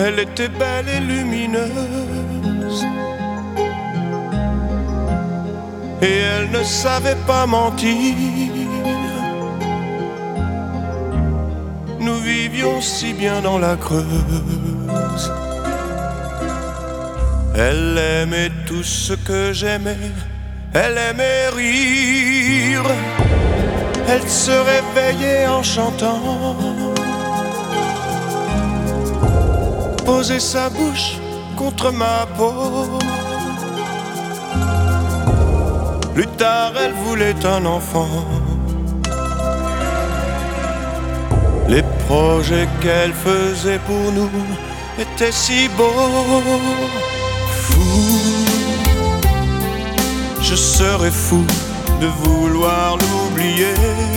Elle était belle et lumineuse, et elle ne savait pas mentir. Nous vivions si bien dans la Creuse. Elle aimait tout ce que j'aimais, elle aimait rire. Elle se réveillait en chantant, posait sa bouche contre ma peau. Plus tard, elle voulait un enfant. Les projets qu'elle faisait pour nous étaient si beaux. Fou, je serais fou de vouloir l'oublier.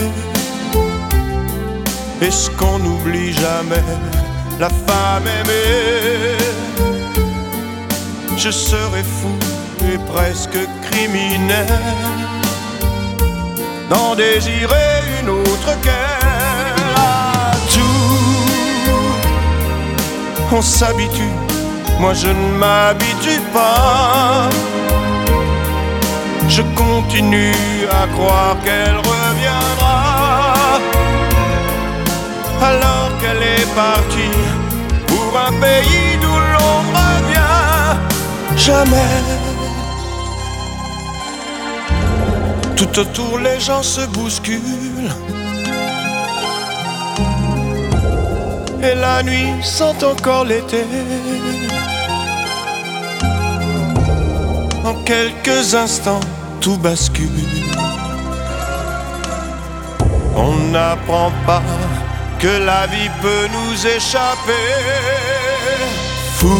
Est-ce qu'on n'oublie jamais la femme aimée? Je serais fou et presque criminel d'en désirer une autre qu'elle. À tout, on s'habitue, moi je ne m'habitue pas. Je continue à croire qu'elle reviendra, alors qu'elle est partie pour un pays d'où l'on revient jamais. Tout autour les gens se bousculent, et la nuit sent encore l'été. En quelques instants, tout bascule. On n'apprend pas que la vie peut nous échapper. Fou,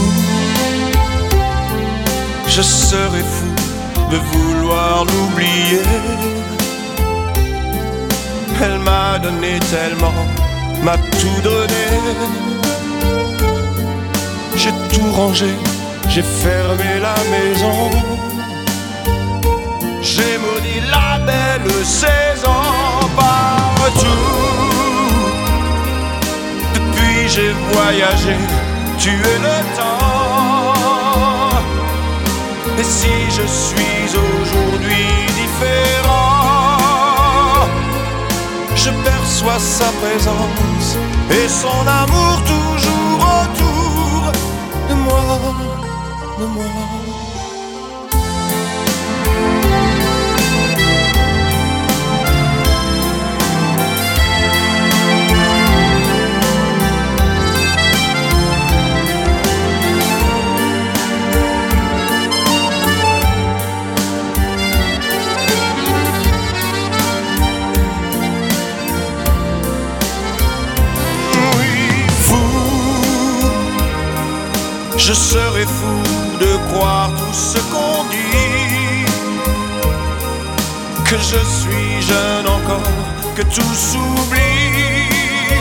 je serais fou de vouloir l'oublier. Elle m'a donné tellement, m'a tout donné. J'ai tout rangé, j'ai fermé la maison. J'ai maudit la belle saison. Partout, depuis j'ai voyagé, tué le temps. Et si je suis aujourd'hui différent, je perçois sa présence et son amour toujours autour de moi, de moi. Je serais fou de croire tout ce qu'on dit, que je suis jeune encore, que tout s'oublie,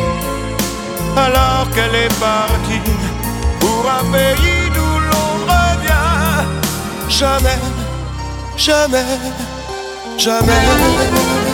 alors qu'elle est partie pour un pays d'où l'on revient jamais, jamais, jamais.